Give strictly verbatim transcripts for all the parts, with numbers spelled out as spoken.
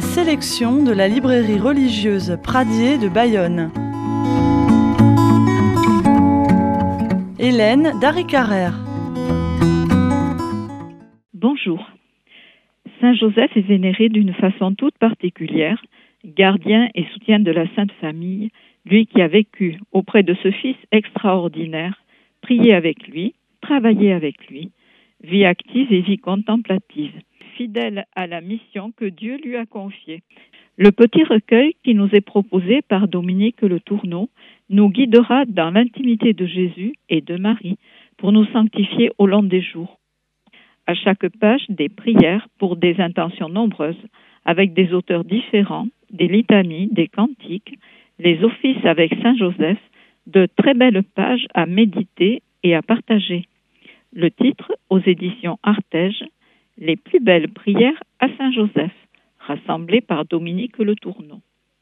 la sélection de la librairie religieuse Pradier de Bayonne. Hélène Darry-Carrère. Bonjour. Saint Joseph est vénéré d'une façon toute particulière, gardien et soutien de la Sainte Famille, lui qui a vécu auprès de ce Fils extraordinaire, prié avec lui, travaillé avec lui, vie active et vie contemplative, fidèle à la mission que Dieu lui a confiée. Le petit recueil qui nous est proposé par Dominique Le Tourneau nous guidera dans l'intimité de Jésus et de Marie pour nous sanctifier au long des jours. À chaque page, des prières pour des intentions nombreuses, avec des auteurs différents, des litanies, des cantiques, les offices avec Saint Joseph, de très belles pages à méditer et à partager. Le titre, aux éditions Artege, « Les plus belles prières à Saint Joseph », rassemblées par Dominique Le Tourneau.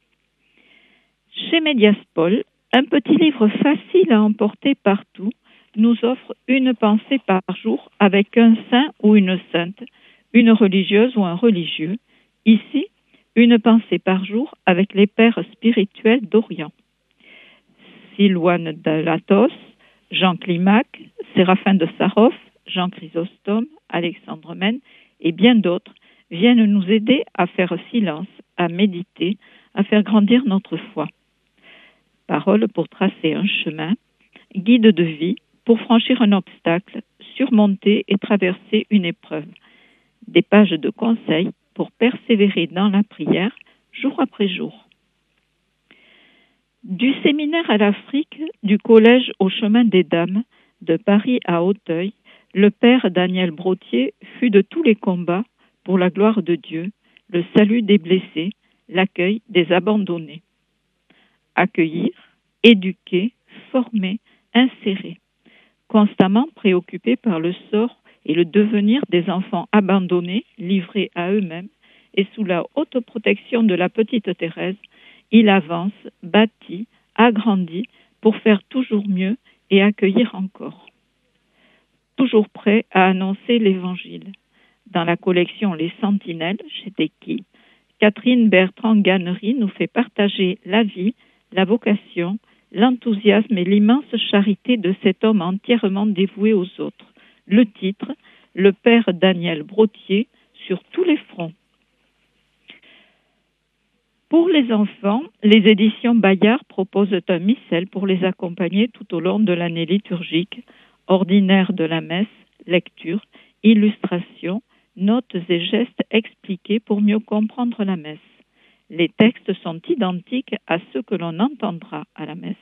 Chez Médiaspol, un petit livre facile à emporter partout nous offre une pensée par jour avec un saint ou une sainte, une religieuse ou un religieux. Ici, une pensée par jour avec les pères spirituels d'Orient. Silouane de Latos, Jean Climac, Séraphin de Sarov, Jean Chrysostome, Alexandre Mène et bien d'autres viennent nous aider à faire silence, à méditer, à faire grandir notre foi. Paroles pour tracer un chemin, guide de vie pour franchir un obstacle, surmonter et traverser une épreuve. Des pages de conseils pour persévérer dans la prière jour après jour. Du séminaire à l'Afrique, du collège au chemin des dames, de Paris à Auteuil, le père Daniel Brottier fut de tous les combats pour la gloire de Dieu, le salut des blessés, l'accueil des abandonnés. Accueillir, éduquer, former, insérer. Constamment préoccupé par le sort et le devenir des enfants abandonnés, livrés à eux-mêmes, et sous la haute protection de la petite Thérèse, il avance, bâtit, agrandit pour faire toujours mieux et accueillir encore. Toujours prêt à annoncer l'Évangile. Dans la collection Les Sentinelles, chez Teki, Catherine Bertrand-Gannery nous fait partager la vie, la vocation, l'enthousiasme et l'immense charité de cet homme entièrement dévoué aux autres. Le titre, le père Daniel Brottier, sur tous les fronts. Pour les enfants, les éditions Bayard proposent un missel pour les accompagner tout au long de l'année liturgique, ordinaire de la messe, lecture, illustration, notes et gestes expliqués pour mieux comprendre la messe. Les textes sont identiques à ceux que l'on entendra à la messe.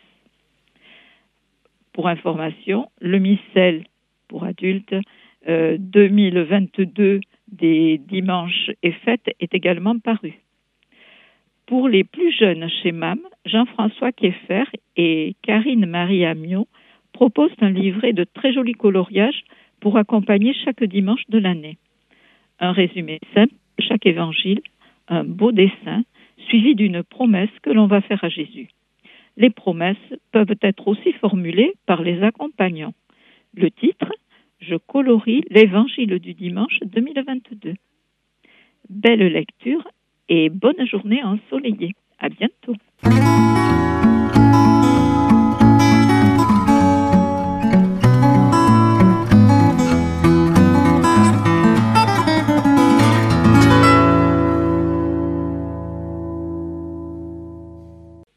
Pour information, le missel pour adultes euh, deux mille vingt-deux des dimanches et fêtes est également paru. Pour les plus jeunes chez M A M, Jean-François Kieffer et Karine Marie Amiot proposent un livret de très jolis coloriages pour accompagner chaque dimanche de l'année. Un résumé simple de chaque évangile, un beau dessin, suivi d'une promesse que l'on va faire à Jésus. Les promesses peuvent être aussi formulées par les accompagnants. Le titre, « Je colorie l'évangile du dimanche deux mille vingt-deux ». Belle lecture et bonne journée ensoleillée. À bientôt.